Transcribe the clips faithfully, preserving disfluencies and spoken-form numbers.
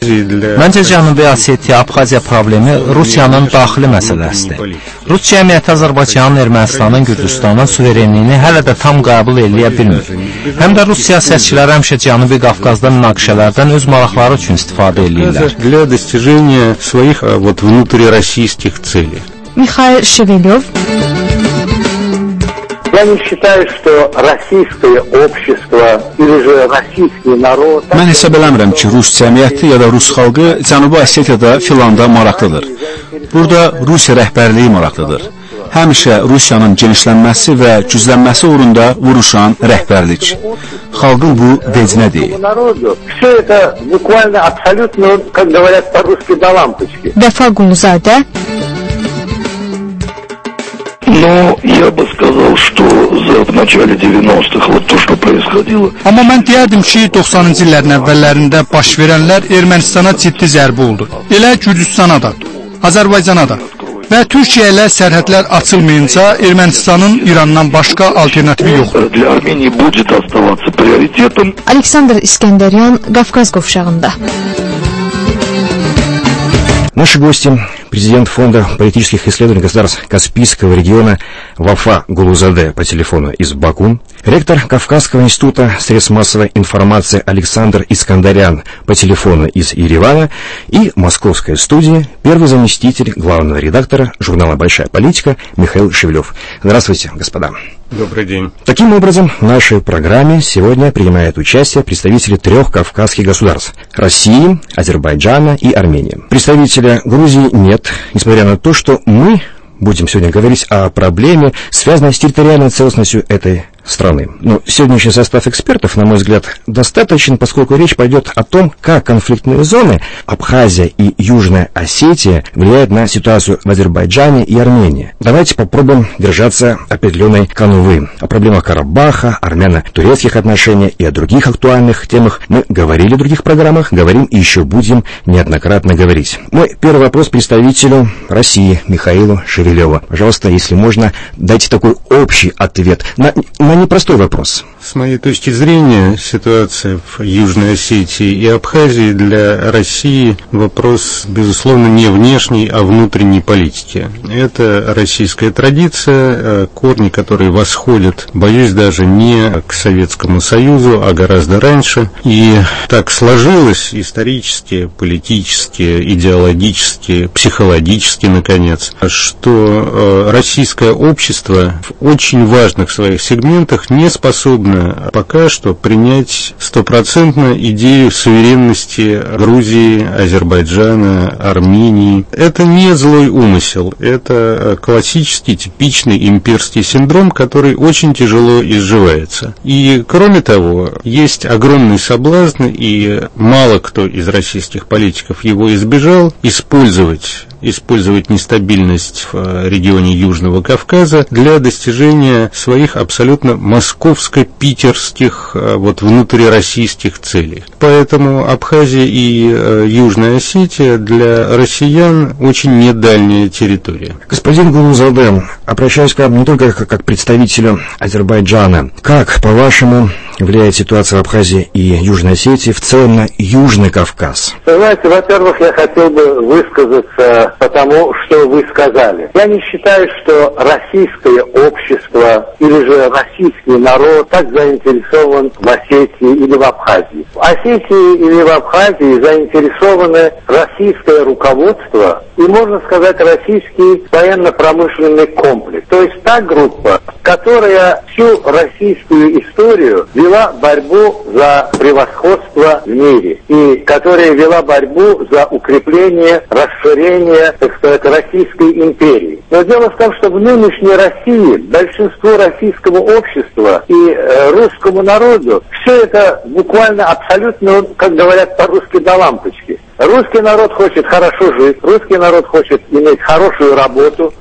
Məncə Cənubi Osetiya, Abxaziya problemi Rusiyanın daxili məsələsidir. Rus cəmiyyəti Azərbaycanın, Ermənistanın, Gürcüstanın suverenliyini hələ də tam qəbul eləyə bilmir. Həm də Rus siyasətçiləri həmişə Cənubi Qafqazda münaqişələrdən öz maraqları üçün istifadə edirlər. Для достижения своих вот внутрироссийских целей. Михаил Шевелев. Я не считаю, что российское общество или же российский народ... Mən hesab eləmirəm ki, Rus cəmiyyəti ya da Rus xalqı Cənubi Osetiyada filanda maraqlıdır. Burada Rusiya rəhbərliyi maraqlıdır. Həmişə Rusiyanın genişlənməsi və güclənməsi uğrunda vuruşan rəhbərlik. Xalqın bu vecinə deyil. Все это буквально абсолютно, как говорят по-русски, до лампочки. Vəfa Quluzadə. Но я бы сказал, что за в начале девяностых вот то, что происходило. Amma mən deyərdim ki, doxsanıncı illərin əvvəllərində baş verənlər Ermənistana ciddi zərbə oldu. Elə Gürcüstana da, Azərbaycana da. Və Türkiyə ilə sərhədlər açılmayınca Ermənistanın İrandan başqa alternativi yoxdur. Для Армении будет оставаться приоритетом. Aleksandr İskəndəryan, Qafqaz qovşağında. Наши гости – президент Фонда политических исследований государств Каспийского региона Вафа Гулузаде по телефону из Баку, ректор Кавказского института средств массовой информации Александр Искандарян по телефону из Еревана и московской студии первый заместитель главного редактора журнала «Большая политика» Михаил Шевелев. Здравствуйте, господа. Добрый день. Таким образом, в нашей программе сегодня принимают участие представители трех кавказских государств – России, Азербайджана и Армении. Представителя Грузии нет, несмотря на то, что мы будем сегодня говорить о проблеме, связанной с территориальной целостностью этой страны. Но сегодняшний состав экспертов, на мой взгляд, достаточен, поскольку речь пойдет о том, как конфликтные зоны Абхазия и Южная Осетия влияют на ситуацию в Азербайджане и Армении. Давайте попробуем держаться определенной канвы. О проблемах Карабаха, армяно-турецких отношениях и о других актуальных темах мы говорили в других программах, говорим и еще будем неоднократно говорить. Мой первый вопрос представителю России Михаилу Шевелеву. Пожалуйста, если можно, дайте такой общий ответ на, на непростой вопрос. С моей точки зрения, ситуация в Южной Осетии и Абхазии для России вопрос, безусловно, не внешней, а внутренней политики. Это российская традиция, корни, которые восходят, боюсь, даже не к Советскому Союзу, а гораздо раньше. И так сложилось исторически, политически, идеологически, психологически, наконец, что российское общество в очень важных своих сегментах не способно пока что принять стопроцентно идею суверенности Грузии, Азербайджана, Армении. Это не злой умысел, это классический, типичный имперский синдром, который очень тяжело изживается. И, кроме того, есть огромный соблазн, и мало кто из российских политиков его избежал, использовать использовать нестабильность в регионе Южного Кавказа для достижения своих абсолютно московско-питерских, вот, внутрироссийских целей. Поэтому Абхазия и Южная Осетия для россиян очень недальняя территория. Господин Гулузаде, обращаюсь к вам не только как к представителю Азербайджана. Как, по-вашему, влияет ситуация в Абхазии и Южной Осетии в целом на Южный Кавказ? Знаете, во-первых, я хотел бы высказаться по тому, что вы сказали. Я не считаю, что российское общество или же российский народ так заинтересован в Осетии или в Абхазии. В Осетии или в Абхазии заинтересованы российское руководство и, можно сказать, российский военно-промышленный комплекс. То есть та группа, которая всю российскую историю вела борьбу за превосходство в мире и которая вела борьбу за укрепление, расширение, так сказать, Российской империи. Но дело в том, что в нынешней России большинству российского общества и э, русскому народу все это буквально абсолютно, как говорят по-русски, до лампочки. Русский народ хочет хорошо жить, русский народ хочет иметь хорошую работу,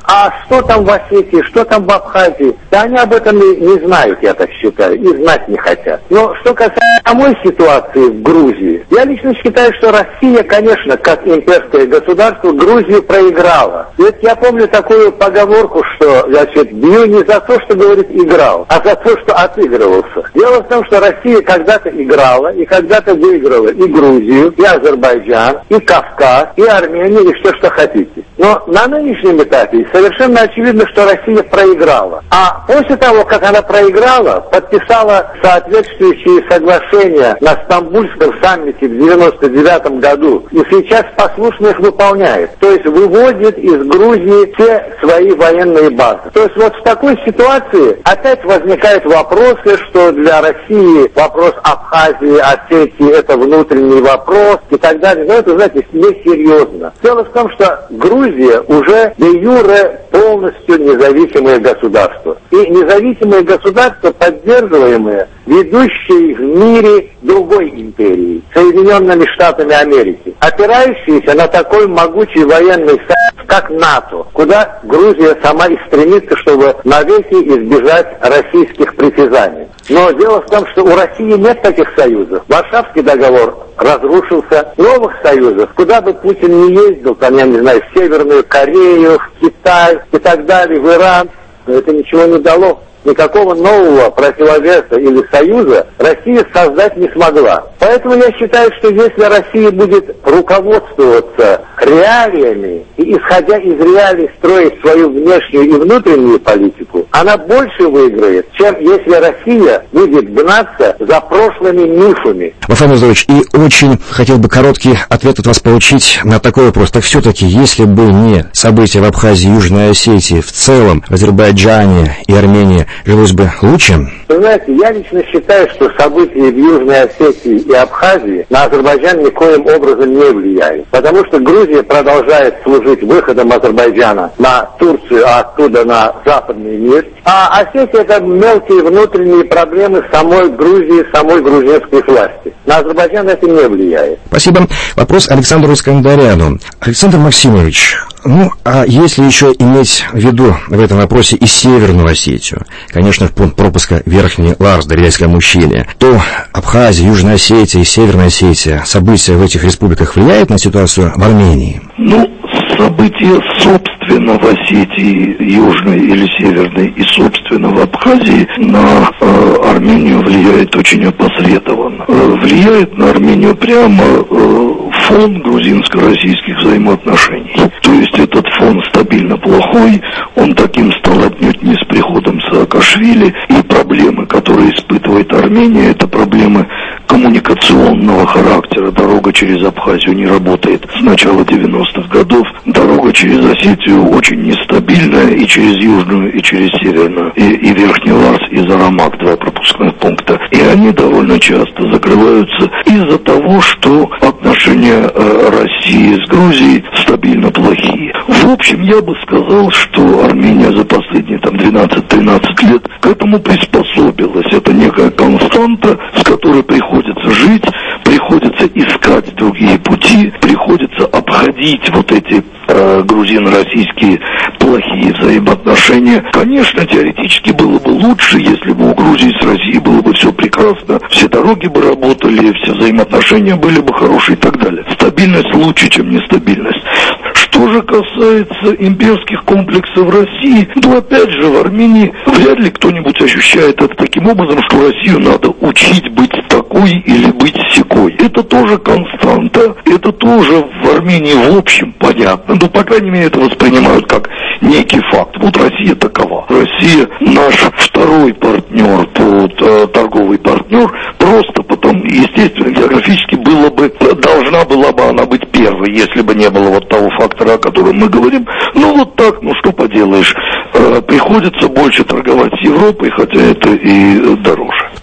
А что там в Осетии, что там в Абхазии? Да они об этом и не знают, я так считаю, и знать не хотят. Но что касается самой ситуации в Грузии, я лично считаю, что Россия, конечно, как имперское государство, Грузию проиграла. Ведь я помню такую поговорку, что, значит, бью не за то, что, говорит, играл, а за то, что отыгрывался. Дело в том, что Россия когда-то играла и когда-то выиграла и Грузию, и Азербайджан, и Кавказ, и Армению, и все, что хотите. Но на нынешнем этапе совершенно очевидно, что Россия проиграла. А после того, как она проиграла, подписала соответствующие соглашения на Стамбульском саммите в девяносто девятом году, и сейчас послушно их выполняет. То есть выводит из Грузии все свои военные базы. То есть вот в такой ситуации опять возникают вопросы, что для России вопрос Абхазии, Осетии – это внутренний вопрос и так далее. Но это, знаете, несерьезно. Дело в том, что Грузия уже де юре полностью независимое государство. И независимые государства, поддерживаемые ведущей в мире другой империей, Соединенными Штатами Америки, опирающиеся на такой могучий военный союз, как НАТО, куда Грузия сама и стремится, чтобы навеки избежать российских притязаний. Но дело в том, что у России нет таких союзов. Варшавский договор разрушился. Новых союзов, куда бы Путин ни ездил, там, я не знаю, в Северную Корею, в Китай и так далее, в Иран, но это ничего не дало. Никакого нового противовеса или союза Россия создать не смогла. Поэтому я считаю, что если Россия будет руководствоваться реалиями и, исходя из реалий, строить свою внешнюю и внутреннюю политику, она больше выиграет, чем если Россия будет гнаться за прошлыми мифами. Вафа Мирзович, и очень хотел бы короткий ответ от вас получить на такой вопрос. Так все-таки, если бы не события в Абхазии, Южной Осетии, в целом в Азербайджане и Армении, жилось бы лучше? Вы знаете, я лично считаю, что события в Южной Осетии и Абхазии на Азербайджан никоим образом не влияют. Потому что Грузия продолжает служить выходом Азербайджана на Турцию, а оттуда на западный мир. А Осетия — это мелкие внутренние проблемы самой Грузии, самой грузинской власти. На Азербайджан это не влияет. Спасибо. Вопрос Александру Искандаряну. Александр Максимович, ну, а если еще иметь в виду в этом вопросе и Северную Осетию, конечно, в пункт пропуска Верхний Ларс, Дарьяльское ущелье, то Абхазия, Южная Осетия и Северная Осетия, события в этих республиках влияют на ситуацию в Армении? Ну, события, собственно, в Осетии Южной или Северной и, собственно, в Абхазии на э, Армению влияет очень опосредованно. Э, влияет на Армению прямо э, фон грузинско-российских взаимоотношений. То есть этот фон стабильно плохой, он таким стал отнюдь не с приходом Саакашвили, и проблемы, которые испытывает Армения, это проблемы коммуникационного характера. Дорога через Абхазию не работает с начала девяностых годов. Дорога через Осетию очень нестабильная и через Южную, и через Северную, и, и Верхний Ларс, и Зарамак, два пропускных пункта. И они довольно часто закрываются из-за того, что отношения э, России с Грузией стабильно плохие. В общем, я бы сказал, что Армения за последние там двенадцать-тринадцать лет к этому приспособилась. Это некая константа, с которой приходится жить, приходится искать другие пути, приходится обходить вот эти э, грузино-российские плохие взаимоотношения. Конечно, теоретически было бы лучше, если бы у Грузии с Россией было бы все прекрасно, все дороги бы работали, все взаимоотношения были бы хорошие и так далее. Стабильность лучше, чем нестабильность. Что же касается имперских комплексов России, то опять же в Армении вряд ли кто-нибудь ощущает это таким образом, что Россию надо учить быть такой или быть сякой. Это тоже константа, это тоже в Армении в общем понятно, но по крайней мере это воспринимают как некий факт. Вот Россия такова. Россия наш второй партнер, по, торговый партнер, просто потом, естественно, географически было бы, должна была бы она быть первой, если бы не было вот того фактора, о котором мы говорим. Ну вот так, ну что поделаешь, приходится больше торговать с Европой, хотя это и дороже.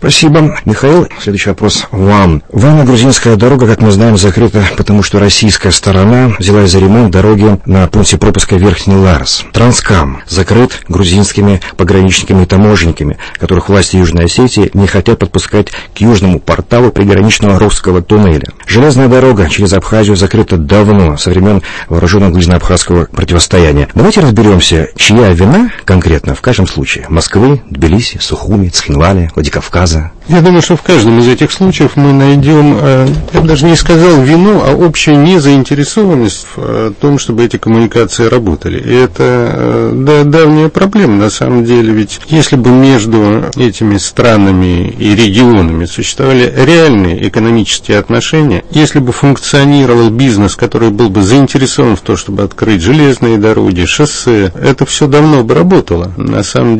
Спасибо. Михаил, следующий вопрос вам. Вано-грузинская дорога, как мы знаем, закрыта, потому что российская сторона взялась за ремонт дороги на пункте пропуска Верхний Ларс. Транскам закрыт грузинскими пограничниками и таможенниками, которых власти Южной Осетии не хотят подпускать к южному порталу приграничного русского туннеля. Железная дорога через Абхазию закрыта давно, со времен вооруженного грузино-абхазского противостояния. Давайте разберемся, чья вина конкретно в каждом случае. Москвы, Тбилиси, Сухуми, Цхинвали, Владикавказа. Я думаю, что в каждом из этих случаев мы найдем, я бы даже не сказал вину, а общую незаинтересованность в том, чтобы эти коммуникации работали. И это да, давняя проблема, на самом деле, ведь если бы между этими странами и регионами существовали реальные экономические отношения, если бы функционировал бизнес, который был бы заинтересован в том, чтобы открыть железные дороги, шоссе, это все давно бы работало. На самом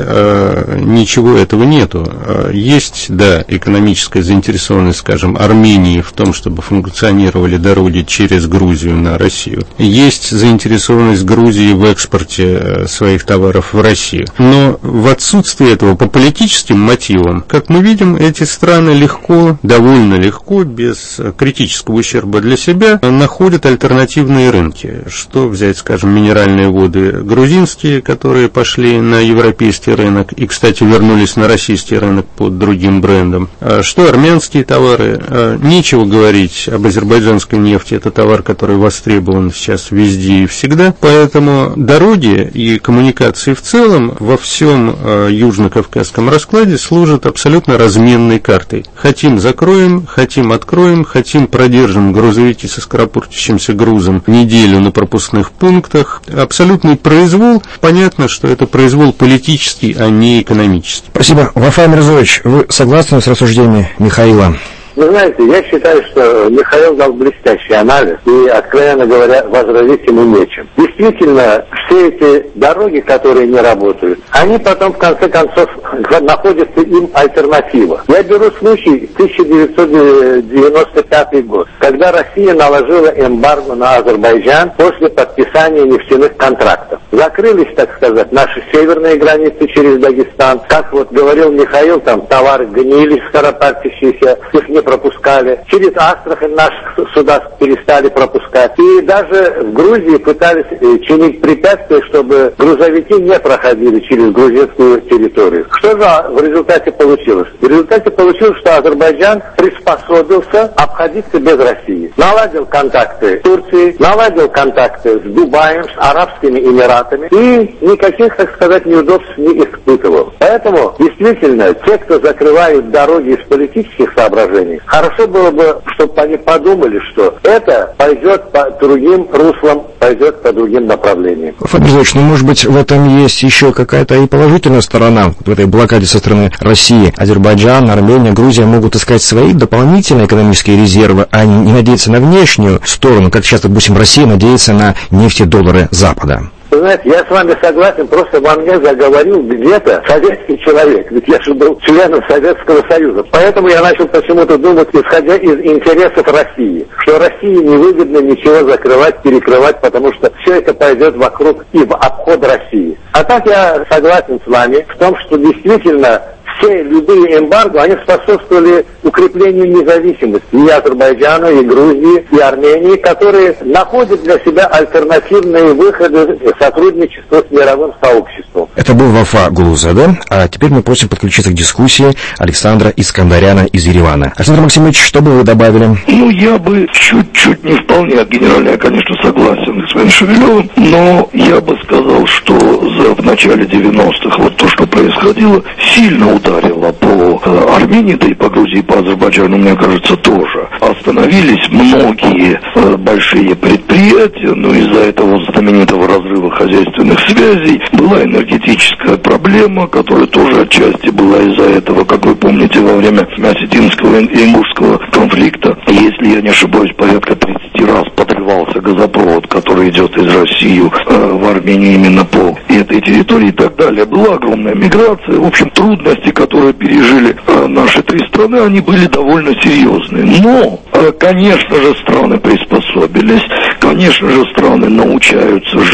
деле ничего этого нету. Есть, да, экономическая заинтересованность, скажем, Армении в том, чтобы функционировали дороги через Грузию на Россию. Есть заинтересованность Грузии в экспорте своих товаров в Россию. Но в отсутствие этого по политическим мотивам, как мы видим, эти страны легко, довольно легко, без критического ущерба для себя, находят альтернативные рынки. Что взять, скажем, минеральные воды грузинские, которые пошли на европейский рынок и, кстати, вернулись на российский рынок под другим брендом. Что армянские товары? Нечего говорить об азербайджанской нефти. Это товар, который востребован сейчас везде и всегда. Поэтому дороги и коммуникации в целом во всем южно-кавказском раскладе служат абсолютно разменной картой. Хотим — закроем, хотим — откроем, хотим — продержим грузовики со скоропортящимся грузом неделю на пропускных пунктах. Абсолютный произвол. Понятно, что это произвол политический, а не экономический. Спасибо. Вафа Мирзович, вы согласны с рассуждениями Михаила? Вы знаете, я считаю, что Михаил дал блестящий анализ, и, откровенно говоря, возразить ему нечем. Действительно, все эти дороги, которые не работают, они потом, в конце концов, находятся им альтернатива. Я беру случай тысяча девятьсот девяносто пятый год, когда Россия наложила эмбарго на Азербайджан после подписания нефтяных контрактов. Закрылись, так сказать, наши северные границы через Дагестан. Как вот говорил Михаил, там товары гнили скоропортящиеся, их не пропускали. Через Астрахань наших суда перестали пропускать. И даже в Грузии пытались чинить препятствия, чтобы грузовики не проходили через грузинскую территорию. Что же в результате получилось? В результате получилось, что Азербайджан приспособился обходиться без России. Наладил контакты с Турцией, наладил контакты с Дубаем, с Арабскими Эмиратами и никаких, так сказать, неудобств не испытывал. Поэтому, действительно, те, кто закрывают дороги из политических соображений, хорошо было бы, чтобы они подумали, что это пойдет по другим руслам, пойдет по другим направлениям. Фабризович, ну, может быть, в этом есть еще какая-то и положительная сторона в этой блокаде со стороны России. Азербайджан, Армения, Грузия могут искать свои дополнительные экономические резервы, а не надеяться на внешнюю сторону, как сейчас, допустим, Россия надеется на нефтедоллары Запада. Вы знаете, я с вами согласен, просто во мне заговорил где-то советский человек, ведь я же был членом Советского Союза. Поэтому я начал почему-то думать, исходя из интересов России, что России невыгодно ничего закрывать, перекрывать, потому что все это пойдет вокруг и в обход России. А так я согласен с вами в том, что действительно все любые эмбарго, они способствовали укреплению независимости и Азербайджана, и Грузии, и Армении, которые находят для себя альтернативные выходы сотрудничества с мировым сообществом. Это был Вафа Гулузаде, а теперь мы просим подключиться к дискуссии Александра Искандаряна из Еревана. Александр Максимович, что бы вы добавили? Ну, я бы чуть-чуть, не вполне генерально, я, конечно, согласен с господином Шевелевым, но я бы сказал, что за, в начале девяностых вот то, что происходило, сильно ударило по э, Армении, да и по Грузии, и по Азербайджану, мне кажется, тоже. Остановились многие э, большие предприятия, но из-за этого знаменитого разрыва хозяйственных связей была энергетическая проблема, которая тоже отчасти была из-за этого, как вы помните, во время осетинского и ингушского конфликта. Если я не ошибаюсь, порядка тридцать раз подрывался газопровод, который идет из России э, в Армению именно по этой территории и так далее. Была огромная миграция. В общем, трудности, которые пережили э, наши три страны, они были довольно серьезные. Но, э, конечно же, страны приспособились, конечно же, страны научаются жить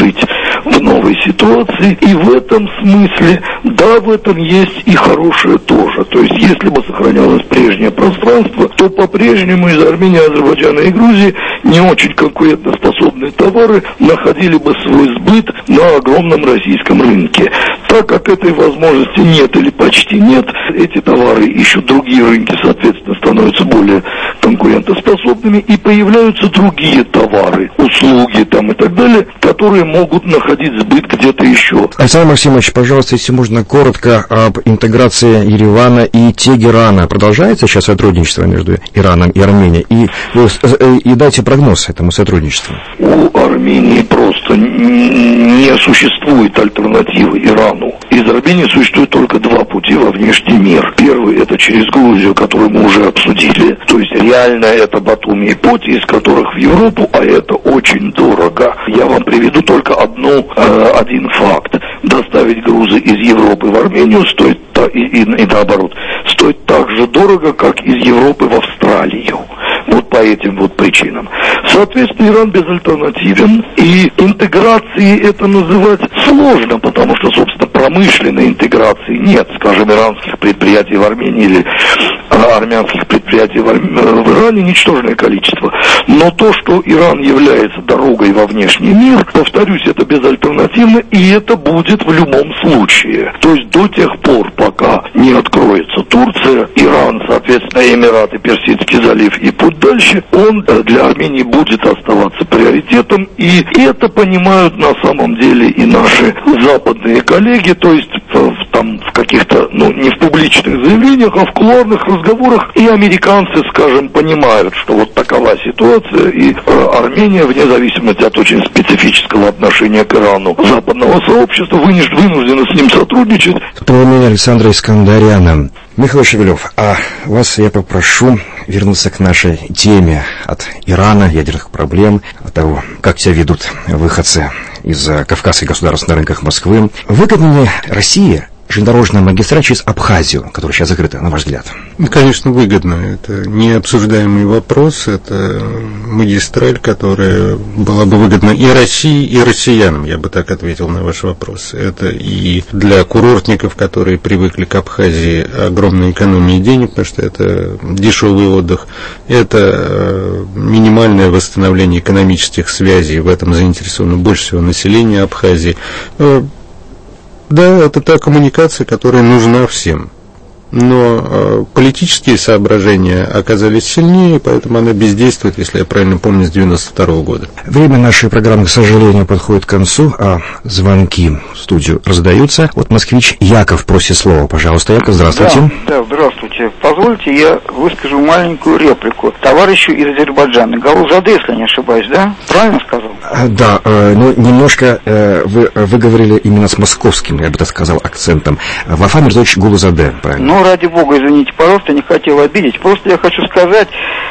в новой ситуации. И в этом смысле, да, в этом есть и хорошее тоже. То есть, если бы сохранялось прежнее пространство, то по-прежнему из Армении, Азербайджана и Грузии не очень конкурентоспособные товары находили бы свой сбыт на огромном российском рынке. Так как этой возможности нет или почти нет, эти товары ищут другие рынки, соответственно, становятся более конкурентоспособными, и появляются другие товары, услуги там и так далее, которые могут находить сбыт где-то еще. Александр Максимович, пожалуйста, если можно, коротко об интеграции Еревана и Тегерана. Продолжается сейчас сотрудничество между Ираном и Арменией? И, и дайте прогноз этому сотрудничеству. У Армении просто не существует альтернативы Ирану. Из Армении существует только два пути во внешний мир. Первый — это через Грузию, которую мы уже обсудили. То есть реально это Батуми и Поти, из которых в Европу, а это очень дорого. Я вам приведу только одну, э, один факт. Доставить грузы из Европы в Армению стоит, и, и, и наоборот, стоит так же дорого, как из Европы в Австралию. Вот по этим вот причинам. Соответственно, Иран безальтернативен, и интеграцией это называть сложно, потому что, собственно, промышленной интеграции нет, скажем, иранских предприятий в Армении или а, армянских предприятий в, Арм... в Иране ничтожное количество. Но то, что Иран является дорогой во внешний мир, повторюсь, это безальтернативно, и это будет в любом случае. То есть до тех пор, пока не откроется Турция, Иран, соответственно, Эмираты, Персидский залив и путь дальше, он для Армении будет оставаться приоритетом, и это понимают на самом деле и наши западные коллеги, то есть в, там в каких-то, ну, не в публичных заявлениях, а в кулуарных разговорах, и американцы, скажем, понимают, что вот такова ситуация, и э, Армения, вне зависимости от очень специфического отношения к Ирану западного сообщества, вынуждена с ним сотрудничать. Мнение Александра Искандаряна. Михаил Шевелев, а вас я попрошу вернуться к нашей теме от Ирана, ядерных проблем, от того, как себя ведут выходцы из кавказских государств на рынках Москвы. Выгодна ли России железнодорожная магистраль через Абхазию, которая сейчас закрыта, на ваш взгляд? Конечно, выгодно. Это необсуждаемый вопрос. Это магистраль, которая была бы выгодна и России, и россиянам, я бы так ответил на ваш вопрос. Это и для курортников, которые привыкли к Абхазии, огромная экономия денег, потому что это дешевый отдых. Это минимальное восстановление экономических связей. В этом заинтересовано больше всего население Абхазии. Да, это та коммуникация, которая нужна всем. Но э, политические соображения оказались сильнее, поэтому она бездействует, если я правильно помню, с девяносто второго года. Время нашей программы, к сожалению, подходит к концу, а звонки в студию раздаются. Вот москвич Яков просит слова. Пожалуйста, Яков, здравствуйте. Да, да, здравствуйте. Позвольте, я выскажу маленькую реплику товарищу из Азербайджана. Галузаде, если не ошибаюсь, да? Правильно сказал? Да, э, ну, немножко э, вы, вы говорили именно с московским, я бы так сказал, акцентом. Вафа Мирзович Галузаде, правильно? Ну, ради бога, извините, пожалуйста, не хотел обидеть. Просто я хочу сказать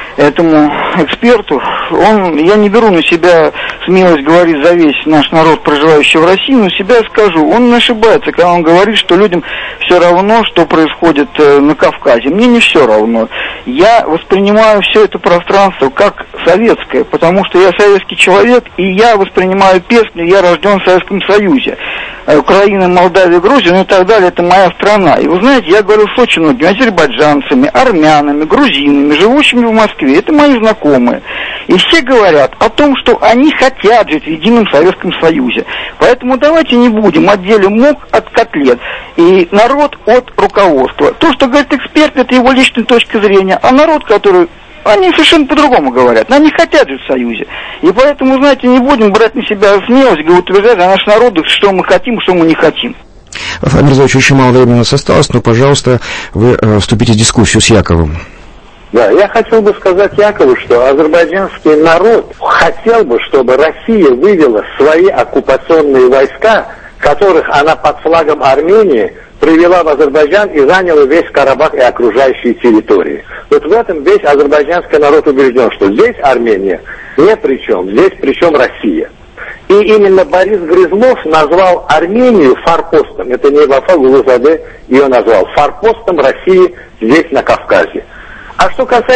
этому эксперту, он, я не беру на себя смелость говорить за весь наш народ, проживающий в России, но себя скажу, он не ошибается, когда он говорит, что людям все равно, что происходит на Кавказе. Мне не все равно. Я воспринимаю все это пространство как советское, потому что я советский человек, и я воспринимаю песню, я рожден в Советском Союзе. Украина, Молдавия, Грузия, ну и так далее, это моя страна. И вы знаете, я говорю с очень многими азербайджанцами, армянами, грузинами, живущими в Москве, это мои знакомые. И все говорят о том, что они хотят жить в едином Советском Союзе. Поэтому давайте не будем отделим мук от котлет. И народ от руководства. То, что говорит эксперт, это его личная точка зрения. А народ, который... Они совершенно по-другому говорят. Они хотят жить в Союзе. И поэтому, знаете, не будем брать на себя смелость, утверждать о наших народах, что мы хотим, что мы не хотим. Вафа Мирзович, очень мало времени у нас осталось, но, пожалуйста, вы э, вступите в дискуссию с Яковом. Да, я хотел бы сказать Якову, что азербайджанский народ хотел бы, чтобы Россия вывела свои оккупационные войска, которых она под флагом Армении привела в Азербайджан и заняла весь Карабах и окружающие территории. Вот в этом весь азербайджанский народ убежден, что здесь Армения не при чем, здесь при чем Россия. И именно Борис Грызлов назвал Армению форпостом, это не Вафа Галузаде ее назвал, форпостом России здесь на Кавказе. А что касается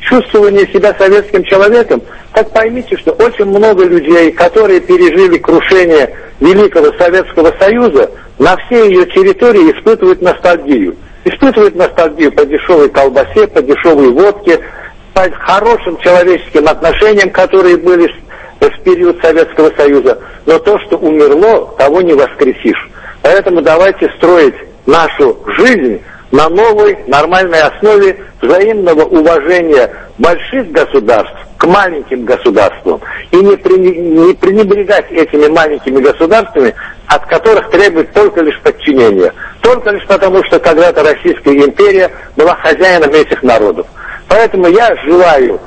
чувствование себя советским человеком, так поймите, что очень много людей, которые пережили крушение Великого Советского Союза, на всей ее территории испытывают ностальгию. Испытывают ностальгию по дешевой колбасе, по дешевой водке, по хорошим человеческим отношениям, которые были в период Советского Союза. Но то, что умерло, того не воскресишь. Поэтому давайте строить нашу жизнь на новой, нормальной основе взаимного уважения больших государств к маленьким государствам. И не, не пренебрегать этими маленькими государствами, от которых требует только лишь подчинения. Только лишь потому, что когда-то Российская империя была хозяином этих народов. Поэтому я желаю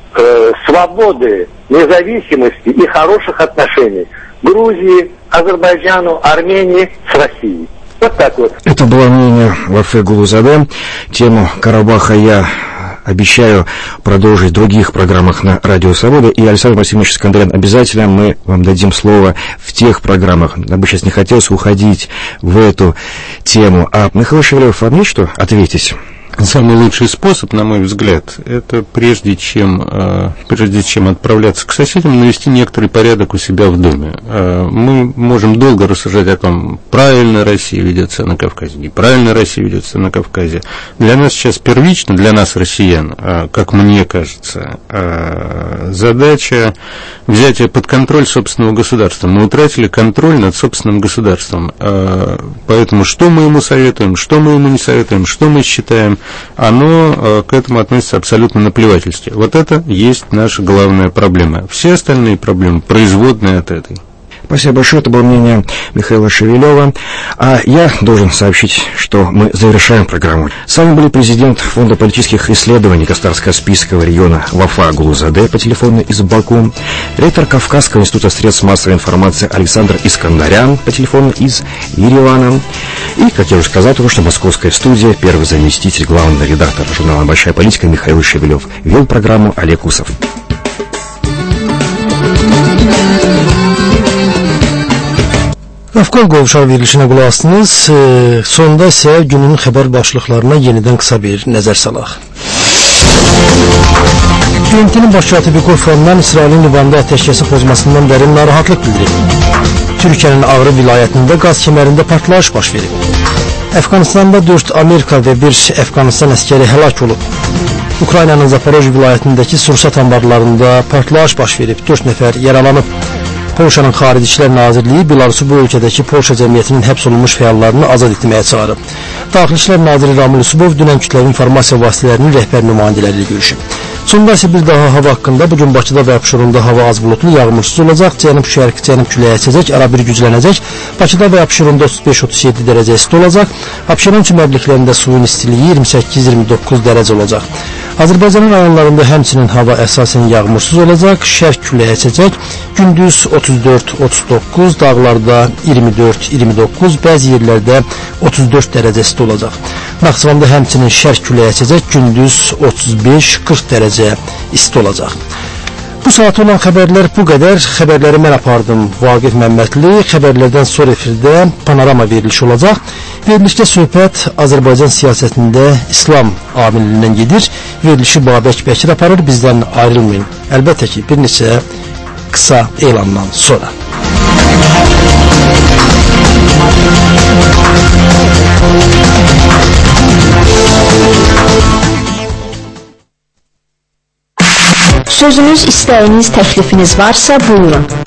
э, свободы, независимости и хороших отношений Грузии, Азербайджану, Армении с Россией. Вот так вот. Это было мнение Вафе Гулузаде. Тему Карабаха я обещаю продолжить в других программах на Радио Свобода. И Александр Васильевич Искандарян, обязательно мы вам дадим слово в тех программах. Нам бы сейчас не хотелось уходить в эту тему. А Михаил Шевелев, вам есть что ответить? Самый лучший способ, на мой взгляд, это прежде чем, э, прежде чем отправляться к соседям, навести некоторый порядок у себя в доме. Э, мы можем долго рассуждать о том, правильно Россия ведет себя на Кавказе, неправильно Россия ведет себя на Кавказе. Для нас сейчас первично, для нас, россиян, э, как мне кажется, э, задача взятия под контроль собственного государства. Мы утратили контроль над собственным государством. Э, поэтому что мы ему советуем, что мы ему не советуем, что мы считаем, оно э, к этому относится абсолютно наплевательски. Вот это есть наша главная проблема. Все остальные проблемы производные от этой. Спасибо большое, это было мнение Михаила Шевелева. А я должен сообщить, что мы завершаем программу. С вами были президент Фонда политических исследований Каспийского региона Вафа Гулузаде по телефону из Баку, ректор Кавказского института средств массовой информации Александр Искандарян по телефону из Еревана. И, как я уже сказал, только что московская студия, первый заместитель главного редактора журнала «Большая политика» Михаил Шевелев. Вел программу Олег Усов. Afqan qovşaq verilişinə qulaq asdınız. E, sonda isə günün xəbər başlıqlarına yenidən qısa bir nəzər salaq. B M T-nin baş katibi Qofrandan İsrailin Livanda atəşkəsi pozmasından bəri narahatlıq bildirilib. Türkiyənin Ağrı vilayətində qaz kəmərində partlayış baş verib. Əfqanistanda dörd Amerika və bir Əfqanistan əskəri həlak olub. Ukraynanın Zaporoj vilayətindəki sursat anbarlarında partlayış baş verib. dörd nəfər yaralanıb. Polşanın Xarici İşlər Nazirliyi Belarusu bu ölkədəki Polşa cəmiyyətinin həbs olunmuş fəallarını azad etməyə çağırıb. Daxili İşlər Naziri Ramil Usubov dünən kütləvi informasiya vasitələrinin rəhbər nümayəndələri ilə görüşüb. Sonda isə bir daha hava haqqında bugün Bakıda və Abşeronda hava az bulutlu, yağmursuz olacaq. Cənub-şərq, cənub küləyi əsəcək, ara bir güclənəcək. Bakıda və Abşeronda otuz beş otuz yeddi dərəcə isti olacaq. Abşeron çimərliklərində suyun istiliyi iyirmi səkkiz iyirmi doqquz dərəcə olacaq. Azərbaycanın rayonlarında həmçinin hava əsasən yağmursuz olacaq. Şərq küləyi əsəcək. Gündüz otuz dörd otuz doqquz, dağlarda iyirmi dörd iyirmi doqquz, bəzi yerlərdə otuz dörd dərəcə isti olacaq. Naxçıvanda həmçinin şərq küləyi əsəcək. Gündüz otuz beş qırx dərəcə isti olacaq. Bu saat olan xəbərlər bu qədər. Xəbərləri mən apardım. Vaqif Məmmədli. Xəbərlərdən sonra efirdə panorama verilişi olacaq. Verilişdə söhbət Azərbaycan siyasətində İslam amilindən gedir. Verilişi Babək Bəkir aparır. Bizdən ayrılmayın. Əlbəttə ki, bir neçə qısa elandan sonra. Sözünüz, istəyiniz, təklifiniz varsa buyurun.